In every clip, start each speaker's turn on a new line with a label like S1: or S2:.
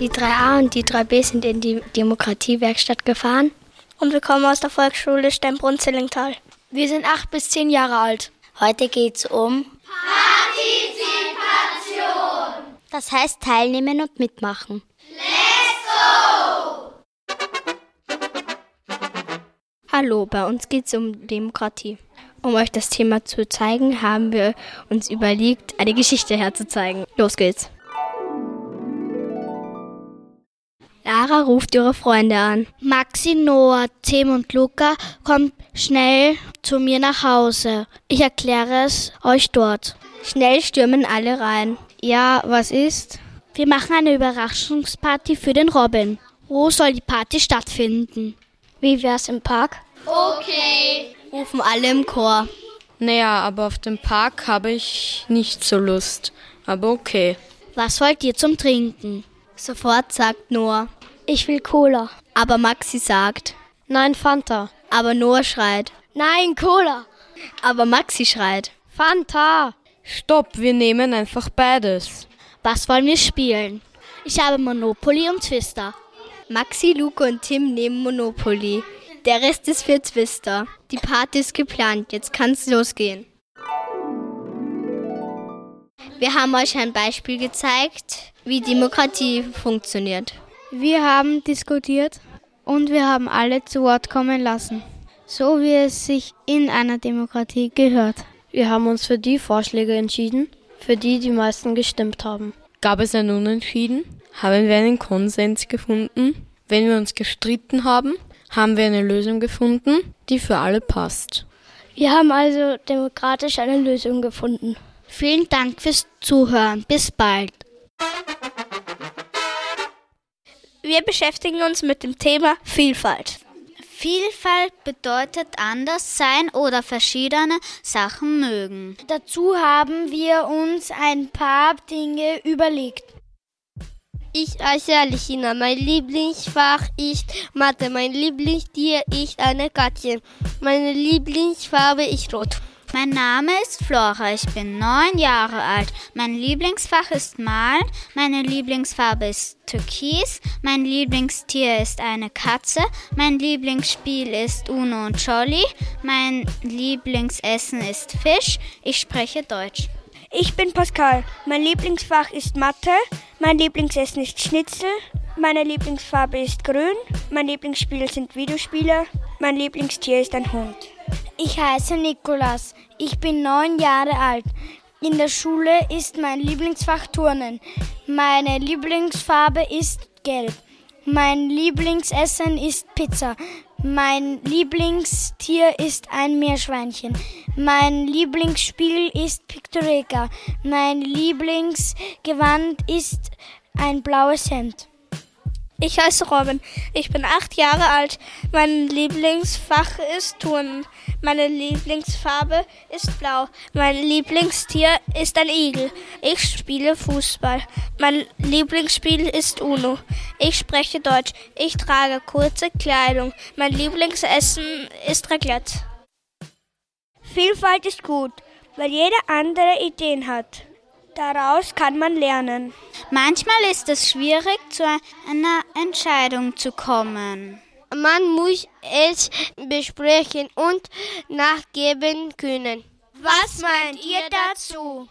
S1: Die 3a und die 3b sind in die Demokratiewerkstatt gefahren.
S2: Und wir kommen aus der Volksschule Steinbrunn-Zillingtal.
S3: Wir sind 8 bis 10 Jahre alt.
S1: Heute geht's um
S4: Partizipation.
S1: Das heißt teilnehmen und mitmachen.
S4: Let's go!
S2: Hallo, bei uns geht's um Demokratie. Um euch das Thema zu zeigen, haben wir uns überlegt, eine Geschichte herzuzeigen. Los geht's. Lara ruft ihre Freunde an.
S3: Maxi, Noah, Tim und Luca kommt schnell zu mir nach Hause. Ich erkläre es euch dort.
S2: Schnell stürmen alle rein.
S3: Ja, was ist? Wir machen eine Überraschungsparty für den Robin. Wo soll die Party stattfinden?
S2: Wie wär's im Park?
S4: Okay.
S2: Rufen alle im Chor.
S5: Naja, aber auf den Park habe ich nicht so Lust. Aber okay.
S3: Was wollt ihr zum Trinken?
S2: Sofort sagt Noah.
S3: Ich will Cola.
S2: Aber Maxi sagt.
S3: Nein, Fanta.
S2: Aber Noah schreit.
S3: Nein, Cola.
S2: Aber Maxi schreit.
S3: Fanta.
S5: Stopp, wir nehmen einfach beides.
S3: Was wollen wir spielen? Ich habe Monopoly und Twister.
S2: Maxi, Luca und Tim nehmen Monopoly. Der Rest ist für Twister. Die Party ist geplant, jetzt kann's losgehen. Wir haben euch ein Beispiel gezeigt, wie Demokratie funktioniert.
S3: Wir haben diskutiert und wir haben alle zu Wort kommen lassen, so wie es sich in einer Demokratie gehört.
S6: Wir haben uns für die Vorschläge entschieden, für die die meisten gestimmt haben.
S5: Gab es ein Unentschieden? Haben wir einen Konsens gefunden? Wenn wir uns gestritten haben, haben wir eine Lösung gefunden, die für alle passt.
S3: Wir haben also demokratisch eine Lösung gefunden. Vielen Dank fürs Zuhören. Bis bald.
S2: Wir beschäftigen uns mit dem Thema Vielfalt.
S4: Vielfalt bedeutet anders sein oder verschiedene Sachen mögen.
S3: Dazu haben wir uns ein paar Dinge überlegt.
S1: Ich heiße Alechina. Mein Lieblingsfach ist Mathe. Mein Lieblingstier ist eine Katze. Meine Lieblingsfarbe ist rot.
S4: Mein Name ist Flora, ich bin 9 Jahre alt. Mein Lieblingsfach ist Malen, meine Lieblingsfarbe ist Türkis, mein Lieblingstier ist eine Katze, mein Lieblingsspiel ist Uno und Jolly, mein Lieblingsessen ist Fisch, ich spreche Deutsch.
S7: Ich bin Pascal, mein Lieblingsfach ist Mathe, mein Lieblingsessen ist Schnitzel, meine Lieblingsfarbe ist grün, mein Lieblingsspiel sind Videospiele, mein Lieblingstier ist ein Hund.
S3: Ich heiße Nikolas, ich bin 9 Jahre alt. In der Schule ist mein Lieblingsfach Turnen. Meine Lieblingsfarbe ist gelb. Mein Lieblingsessen ist Pizza. Mein Lieblingstier ist ein Meerschweinchen. Mein Lieblingsspiel ist Pictureka. Mein Lieblingsgewand ist ein blaues Hemd.
S2: Ich heiße Robin, ich bin 8 Jahre alt. Mein Lieblingsfach ist Turnen. Meine Lieblingsfarbe ist blau. Mein Lieblingstier ist ein Igel. Ich spiele Fußball. Mein Lieblingsspiel ist Uno. Ich spreche Deutsch. Ich trage kurze Kleidung. Mein Lieblingsessen ist Raclette.
S7: Vielfalt ist gut, weil jeder andere Ideen hat. Daraus kann man lernen.
S4: Manchmal ist es schwierig, zu einer Entscheidung zu kommen.
S1: Man muss es besprechen und nachgeben können.
S7: Was meint ihr dazu?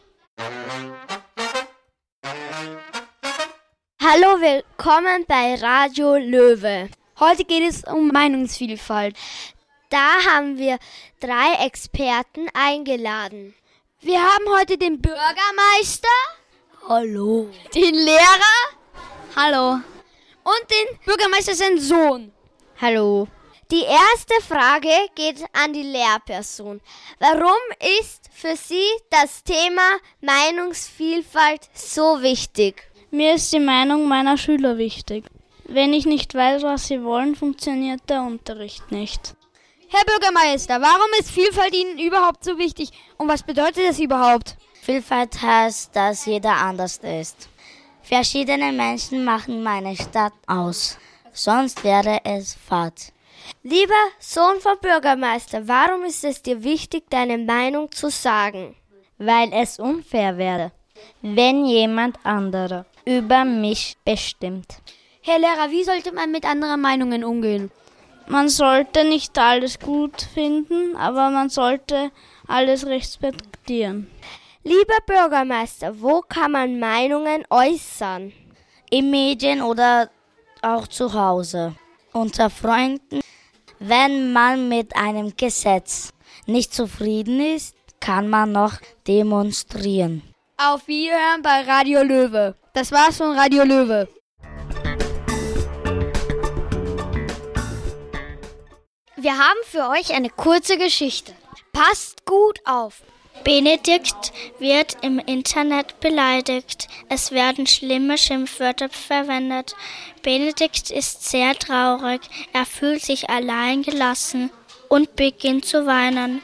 S3: Hallo, willkommen bei Radio Löwe. Heute geht es um Meinungsvielfalt. Da haben wir 3 Experten eingeladen. Wir haben heute den Bürgermeister. Hallo. Den Lehrer. Hallo. Und den Bürgermeister sein Sohn.
S1: Hallo.
S3: Die erste Frage geht an die Lehrperson. Warum ist für Sie das Thema Meinungsvielfalt so wichtig?
S6: Mir ist die Meinung meiner Schüler wichtig. Wenn ich nicht weiß, was sie wollen, funktioniert der Unterricht nicht.
S3: Herr Bürgermeister, warum ist Vielfalt Ihnen überhaupt so wichtig und was bedeutet das überhaupt?
S1: Vielfalt heißt, dass jeder anders ist. Verschiedene Menschen machen meine Stadt aus. Sonst wäre es fad.
S3: Lieber Sohn vom Bürgermeister, warum ist es dir wichtig, deine Meinung zu sagen?
S1: Weil es unfair wäre, wenn jemand anderer
S3: über mich bestimmt.
S8: Herr Lehrer, wie sollte man mit anderen Meinungen umgehen?
S6: Man sollte nicht alles gut finden, aber man sollte alles respektieren.
S1: Lieber Bürgermeister, wo kann man Meinungen äußern?
S3: In Medien oder auch zu Hause. Unter Freunden. Wenn man mit einem Gesetz nicht zufrieden ist, kann man noch demonstrieren.
S8: Auf Wiederhören bei Radio Löwe. Das war's von Radio Löwe. Wir haben für euch eine kurze Geschichte. Passt gut auf.
S2: Benedikt wird im Internet beleidigt. Es werden schlimme Schimpfwörter verwendet. Benedikt ist sehr traurig. Er fühlt sich alleingelassen und beginnt zu weinen.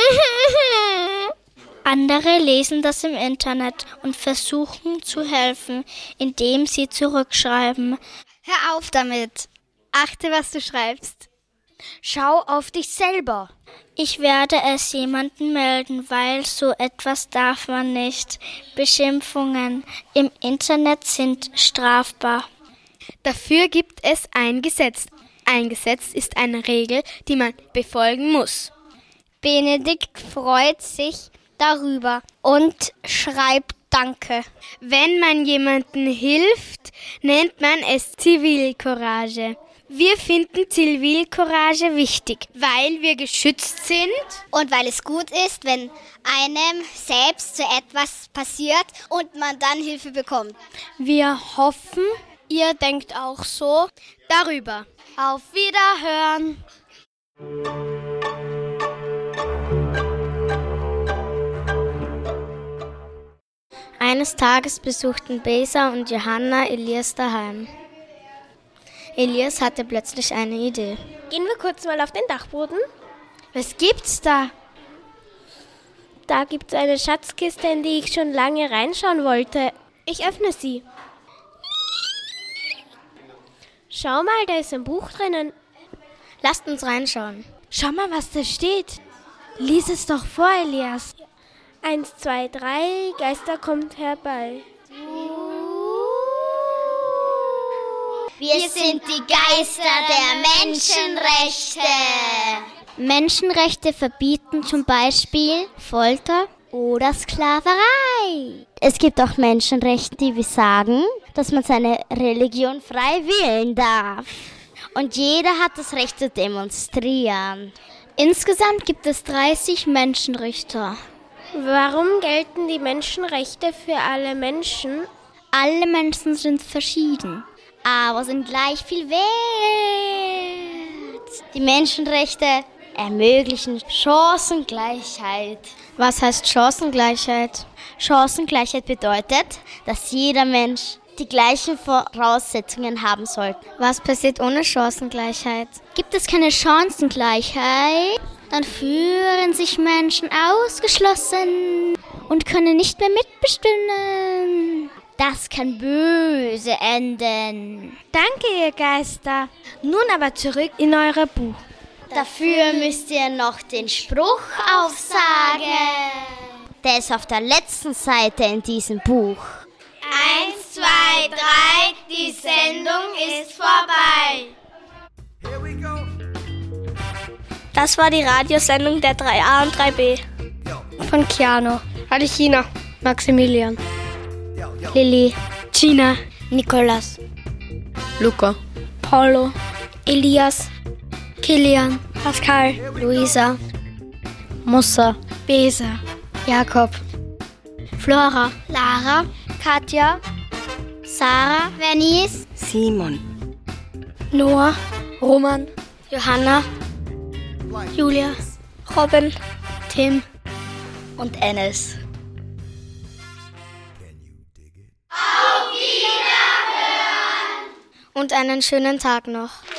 S2: Andere lesen das im Internet und versuchen zu helfen, indem sie zurückschreiben.
S8: Hör auf damit. Achte, was du schreibst. Schau auf dich selber.
S2: Ich werde es jemandem melden, weil so etwas darf man nicht. Beschimpfungen im Internet sind strafbar.
S8: Dafür gibt es ein Gesetz. Ein Gesetz ist eine Regel, die man befolgen muss.
S1: Benedikt freut sich darüber und schreibt Danke.
S8: Wenn man jemandem hilft, nennt man es Zivilcourage. Wir finden Zivilcourage wichtig, weil wir geschützt sind
S9: und weil es gut ist, wenn einem selbst so etwas passiert und man dann Hilfe bekommt.
S8: Wir hoffen, ihr denkt auch so darüber. Auf Wiederhören!
S1: Eines Tages besuchten Besa und Johanna Elias daheim. Elias hatte plötzlich eine Idee.
S7: Gehen wir kurz mal auf den Dachboden.
S1: Was gibt's da?
S7: Da gibt's eine Schatzkiste, in die ich schon lange reinschauen wollte. Ich öffne sie. Schau mal, da ist ein Buch drinnen.
S1: Lasst uns reinschauen.
S7: Schau mal, was da steht. Lies es doch vor, Elias. 1, 2, 3, Geister kommt herbei.
S9: Wir sind die Geister der Menschenrechte.
S4: Menschenrechte verbieten zum Beispiel Folter oder Sklaverei. Es gibt auch Menschenrechte, die sagen, dass man seine Religion frei wählen darf. Und jeder hat das Recht zu demonstrieren. Insgesamt gibt es 30 Menschenrechte.
S7: Warum gelten die Menschenrechte für alle Menschen?
S4: Alle Menschen sind verschieden, aber sind gleich viel wert. Die Menschenrechte ermöglichen Chancengleichheit.
S1: Was heißt Chancengleichheit?
S4: Chancengleichheit bedeutet, dass jeder Mensch die gleichen Voraussetzungen haben soll.
S1: Was passiert ohne Chancengleichheit?
S4: Gibt es keine Chancengleichheit, dann fühlen sich Menschen ausgeschlossen und können nicht mehr mitbestimmen. Das kann böse enden.
S7: Danke, ihr Geister. Nun aber zurück in euer Buch.
S4: Dafür müsst ihr noch den Spruch aufsagen. Der ist auf der letzten Seite in diesem Buch.
S9: 1, 2, 3, die Sendung ist vorbei.
S2: Das war die Radiosendung der 3a und 3b.
S1: Von Keanu,
S8: Alichina, Maximilian,
S1: Lilly,
S8: Gina,
S1: Nikolas,
S5: Luca,
S1: Paulo,
S2: Elias,
S1: Kilian,
S2: Pascal,
S1: Luisa,
S2: Musa,
S1: Besa, Jakob,
S4: Flora,
S1: Lara, Katja,
S4: Sarah, Vernice,
S5: Simon,
S1: Noah,
S8: Roman,
S1: Johanna,
S2: Julia, Robin,
S1: Tim
S3: Und Enes.
S1: und einen schönen Tag noch.